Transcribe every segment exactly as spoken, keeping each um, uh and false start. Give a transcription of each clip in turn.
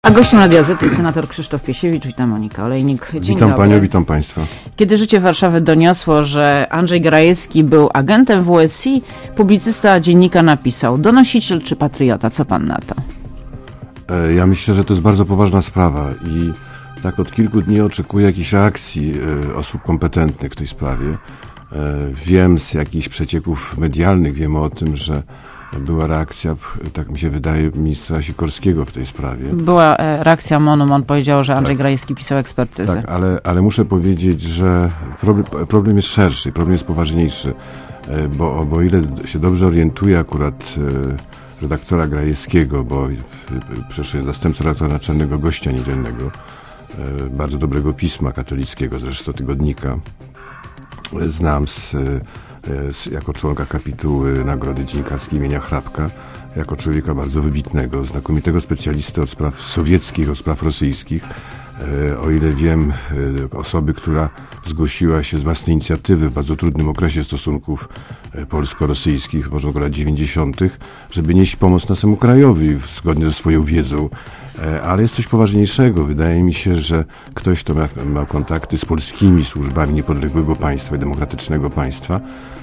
A gościem Radia Z jest senator Krzysztof Piesiewicz. Witam, Monika Olejnik. Dzień witam dobry. Panią, witam Państwa. Kiedy życie Warszawy doniosło, że Andrzej Grajewski był agentem W S I, publicysta dziennika napisał: donosiciel czy patriota? Co pan na to? Ja myślę, że to jest bardzo poważna sprawa i tak od kilku dni oczekuję jakichś reakcji osób kompetentnych w tej sprawie. Wiem z jakichś przecieków medialnych, wiem o tym, że była reakcja, tak mi się wydaje, ministra Sikorskiego w tej sprawie. Była reakcja MONU, on powiedział, że Andrzej tak. Grajewski pisał ekspertyzę. Tak, ale, ale muszę powiedzieć, że problem, problem jest szerszy, problem jest poważniejszy, bo, bo o ile się dobrze orientuję akurat redaktora Grajewskiego, bo przecież jest zastępca redaktora naczelnego Gościa Niedzielnego, bardzo dobrego pisma katolickiego, zresztą tygodnika, znam z, z, jako członka kapituły Nagrody Dziennikarskiej imienia Hrabka, jako człowieka bardzo wybitnego, znakomitego specjalisty od spraw sowieckich, od spraw rosyjskich. O ile wiem, osoby, która zgłosiła się z własnej inicjatywy w bardzo trudnym okresie stosunków polsko-rosyjskich, może około lat dziewięćdziesiątych, żeby nieść pomoc naszemu krajowi, zgodnie ze swoją wiedzą. Ale jest coś poważniejszego. Wydaje mi się, że ktoś, kto ma, ma kontakty z polskimi służbami niepodległego państwa i demokratycznego państwa,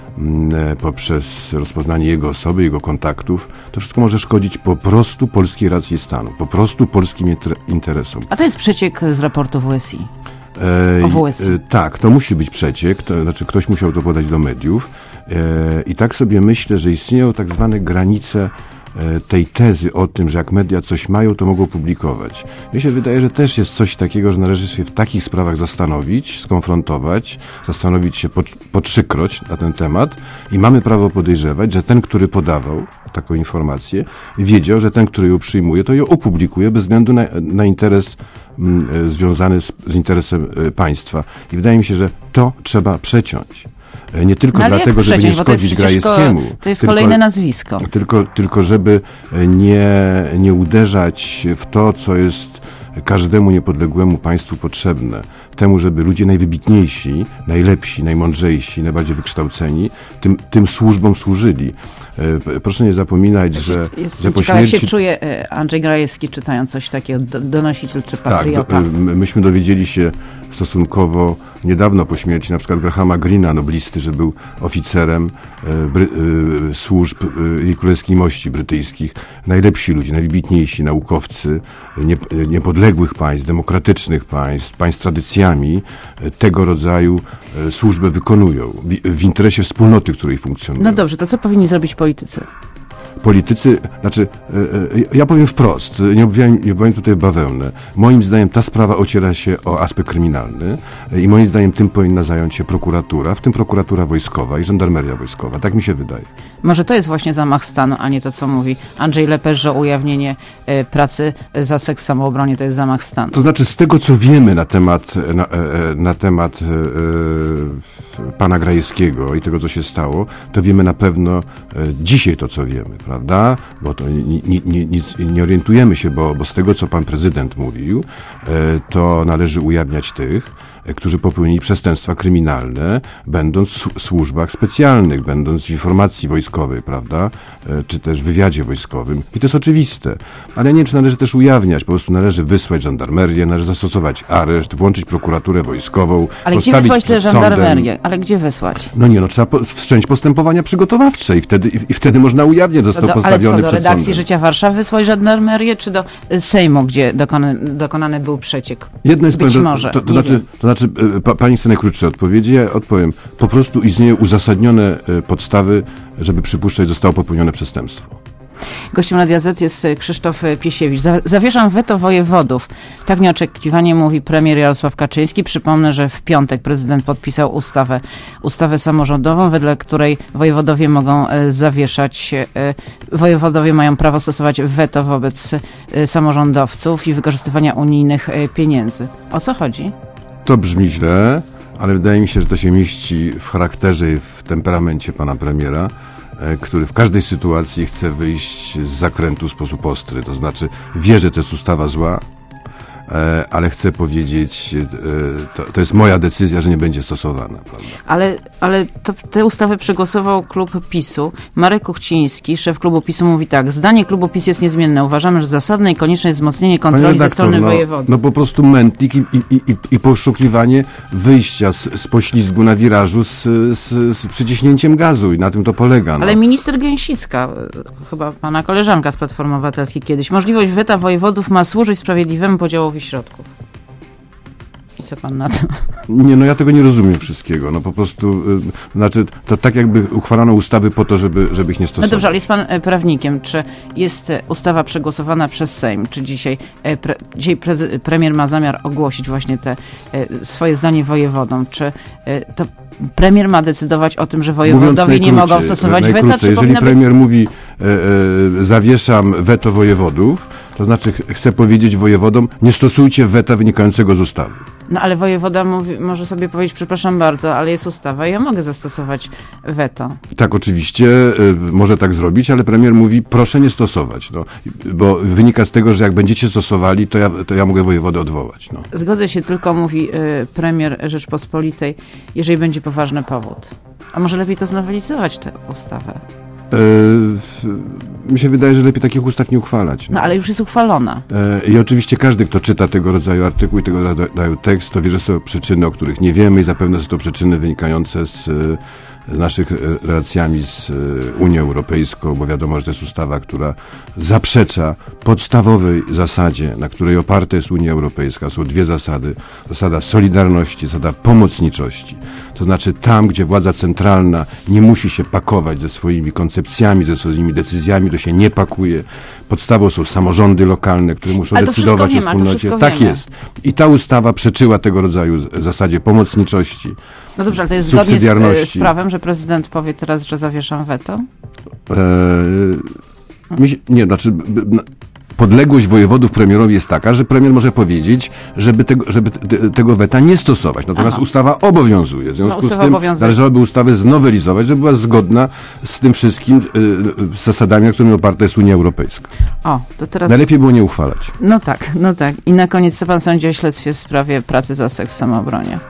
poprzez rozpoznanie jego osoby, jego kontaktów, to wszystko może szkodzić po prostu polskiej racji stanu, po prostu polskim interesom. A to jest przeciek z raportu W S I. E, o W S I. E, tak, to musi być przeciek, to znaczy ktoś musiał to podać do mediów e, i tak sobie myślę, że istnieją tak zwane granice tej tezy o tym, że jak media coś mają, to mogą publikować. Mi się wydaje, że też jest coś takiego, że należy się w takich sprawach zastanowić, skonfrontować, zastanowić się po, po trzykroć na ten temat i mamy prawo podejrzewać, że ten, który podawał taką informację, wiedział, że ten, który ją przyjmuje, to ją opublikuje bez względu na, na interes m, związany z, z interesem y, państwa. I wydaje mi się, że to trzeba przeciąć. Nie tylko no, dlatego, żeby nie szkodzić Grajewskiemu. To jest tylko, kolejne nazwisko. Tylko, tylko żeby nie, nie uderzać w to, co jest każdemu niepodległemu państwu potrzebne. Temu, żeby ludzie najwybitniejsi, najlepsi, najmądrzejsi, najbardziej wykształceni tym, tym służbom służyli. Proszę nie zapominać, że, jest, że po ciekawe, śmierci... jak się czuje Andrzej Grajewski, czytając coś takiego, donosiciel czy patriota? Tak, do, myśmy dowiedzieli się stosunkowo niedawno po śmierci na przykład Grahama Greena, noblisty, że był oficerem e, bry, e, służb e, Jej Królewskiej Mości brytyjskich. Najlepsi ludzie, najwybitniejsi naukowcy nie, niepodległych państw, demokratycznych państw, państw tradycjami e, tego rodzaju e, służbę wykonują w, w interesie wspólnoty, w której funkcjonują. No dobrze, to co powinni zrobić politycy? Politycy, znaczy, ja powiem wprost, nie obwijam, nie obwijam tutaj bawełnę. Moim zdaniem ta sprawa ociera się o aspekt kryminalny i moim zdaniem tym powinna zająć się prokuratura, w tym prokuratura wojskowa i żandarmeria wojskowa. Tak mi się wydaje. Może to jest właśnie zamach stanu, a nie to, co mówi Andrzej Lepesz, że ujawnienie y, pracy za seks w samoobronie to jest zamach stanu. To znaczy, z tego, co wiemy na temat, na, na temat e, pana Grajewskiego i tego, co się stało, to wiemy na pewno e, dzisiaj to, co wiemy, prawda? Bo to nie, nie, nie, nie, nie orientujemy się, bo, bo z tego, co pan prezydent mówił, e, to należy ujawniać tych, którzy popełnili przestępstwa kryminalne, będąc w służbach specjalnych, będąc w informacji wojskowej, prawda, czy też w wywiadzie wojskowym. I to jest oczywiste. Ale ja nie wiem, czy należy też ujawniać, po prostu należy wysłać żandarmerię, należy zastosować areszt, włączyć prokuraturę wojskową, ale gdzie wysłać tę żandarmerię? Ale gdzie wysłać? No nie, no trzeba po, wszcząć postępowania przygotowawcze i wtedy, i, i wtedy można ujawniać, że został do, postawiony ale co, do przed redakcji sądem. Życia Warszawy wysłać żandarmerię, czy do Sejmu, gdzie dokonany, dokonany był przeciek? Jedno jest Być pewne, może, to, to, nie znaczy, to znaczy, pa, pani chce najkrótsze odpowiedzi, ja odpowiem. Po prostu istnieją uzasadnione podstawy, żeby przypuszczać, że zostało popełnione przestępstwo. Gościem Radia Z jest Krzysztof Piesiewicz. Zawieszam weto wojewodów. Tak nieoczekiwanie mówi premier Jarosław Kaczyński. Przypomnę, że w piątek prezydent podpisał ustawę, ustawę samorządową, wedle której wojewodowie mogą zawieszać, wojewodowie mają prawo stosować weto wobec samorządowców i wykorzystywania unijnych pieniędzy. O co chodzi? To brzmi źle, ale wydaje mi się, że to się mieści w charakterze i w temperamencie pana premiera, który w każdej sytuacji chce wyjść z zakrętu w sposób ostry. To znaczy wie, że to jest ustawa zła, e, ale chcę powiedzieć, e, to, to jest moja decyzja, że nie będzie stosowana, prawda? Ale, ale to, tę ustawę przegłosował klub PiSu. Marek Kuchciński, szef klubu PiSu, mówi tak: zdanie klubu PiS jest niezmienne. Uważamy, że zasadne i konieczne jest wzmocnienie kontroli ze strony no, wojewodów. No po prostu mętlik i, i, i, i poszukiwanie wyjścia z, z poślizgu na wirażu z, z, z przyciśnięciem gazu i na tym to polega. No. Ale minister Gęsicka, chyba pana koleżanka z Platformy Obywatelskiej kiedyś, możliwość weta wojewodów ma służyć sprawiedliwemu podziałowi środków. I co pan na to? Nie, no ja tego nie rozumiem wszystkiego. No po prostu, y, znaczy, to tak jakby uchwalano ustawy po to, żeby, żeby ich nie stosować. No dobrze, ale jest pan e, prawnikiem. Czy jest e, ustawa przegłosowana przez Sejm? Czy dzisiaj, e, pre, dzisiaj prezy, premier ma zamiar ogłosić właśnie te e, swoje zdanie wojewodom? Czy e, to premier ma decydować o tym, że wojewodowie nie mogą stosować weta? Czy jeżeli premier być... mówi, e, e, zawieszam weto wojewodów, to znaczy ch- chcę powiedzieć wojewodom, nie stosujcie weta wynikającego z ustawy. No ale wojewoda mówi, może sobie powiedzieć, przepraszam bardzo, ale jest ustawa i ja mogę zastosować weto. Tak, oczywiście, y, może tak zrobić, ale premier mówi, proszę nie stosować, no, bo wynika z tego, że jak będziecie stosowali, to ja, to ja mogę wojewodę odwołać. No. Zgodzę się, tylko mówi y, premier Rzeczpospolitej, jeżeli będzie poważny powód. A może lepiej to znowelizować, tę ustawę? Y, mi się wydaje, że lepiej takich ustaw nie uchwalać. No, no ale już jest uchwalona. Y, I oczywiście każdy, kto czyta tego rodzaju artykuł i tego rodzaju tekst, to wie, że są przyczyny, o których nie wiemy i zapewne są to przyczyny wynikające z, z naszych relacjami z Unią Europejską, bo wiadomo, że to jest ustawa, która zaprzecza podstawowej zasadzie, na której oparta jest Unia Europejska. Są dwie zasady. Zasada solidarności, zasada pomocniczości. To znaczy tam, gdzie władza centralna nie musi się pakować ze swoimi koncepcjami, ze swoimi decyzjami, to się nie pakuje. Podstawą są samorządy lokalne, które muszą ale to decydować wiemy, o wspólnocie. Tak wiemy. jest. I ta ustawa przeczyła tego rodzaju zasadzie pomocniczości. No dobrze, ale to jest zgodnie z, z prawem, że prezydent powie teraz, że zawieszam weto? Eee, mi się, nie, znaczy... B, podległość wojewodów premierowi jest taka, że premier może powiedzieć, żeby tego, żeby te, tego weta nie stosować. Natomiast Aha. ustawa obowiązuje. W związku no, z tym obowiązuje. Należałoby ustawę znowelizować, żeby była zgodna z tym wszystkim y, z zasadami, na którymi oparta jest Unia Europejska. O, to teraz... Najlepiej było nie uchwalać. No tak, no tak. I na koniec, co pan sądzi o śledztwie w sprawie pracy za seks w samoobronie?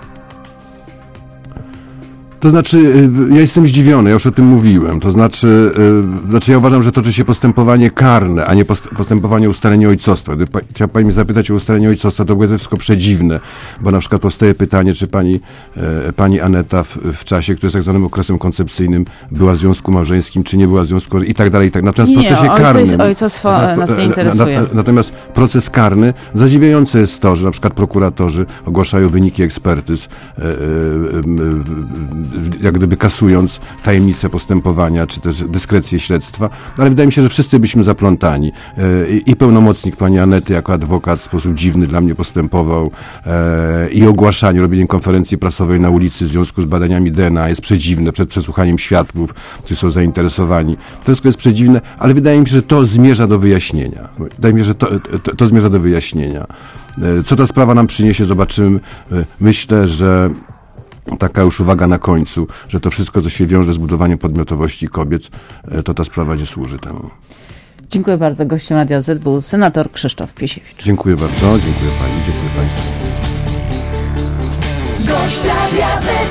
To znaczy, ja jestem zdziwiony, ja już o tym mówiłem. To znaczy, yy, znaczy ja uważam, że toczy się postępowanie karne, a nie post- postępowanie o ustalenie ojcostwa. Gdyby pa- chciała pani mnie zapytać o ustalenie ojcostwa, to było to wszystko przedziwne, bo na przykład powstaje pytanie, czy pani, e, pani Aneta w, w czasie, który jest tak zwanym okresem koncepcyjnym, była w związku małżeńskim, czy nie była w związku i tak dalej, i tak. Natomiast nie, w procesie ojcos, karnym... ojcostwo natomiast, nas nie interesuje. Na, na, natomiast proces karny, zadziwiające jest to, że na przykład prokuratorzy ogłaszają wyniki ekspertyz, e, e, e, jak gdyby kasując tajemnicę postępowania, czy też dyskrecję śledztwa, ale wydaje mi się, że wszyscy byliśmy zaplątani. I pełnomocnik pani Anety jako adwokat w sposób dziwny dla mnie postępował i ogłaszanie, robienie konferencji prasowej na ulicy w związku z badaniami D N A jest przedziwne, przed przesłuchaniem świadków, którzy są zainteresowani. To wszystko jest przedziwne, ale wydaje mi się, że to zmierza do wyjaśnienia. Wydaje mi się, że to, to, to zmierza do wyjaśnienia. Co ta sprawa nam przyniesie, zobaczymy. Myślę, że taka już uwaga na końcu, że to wszystko, co się wiąże z budowaniem podmiotowości kobiet, to ta sprawa nie służy temu. Dziękuję bardzo. Gościem Radia Z był senator Krzysztof Piesiewicz. Dziękuję bardzo, dziękuję pani, dziękuję państwu. Gość Radia Z.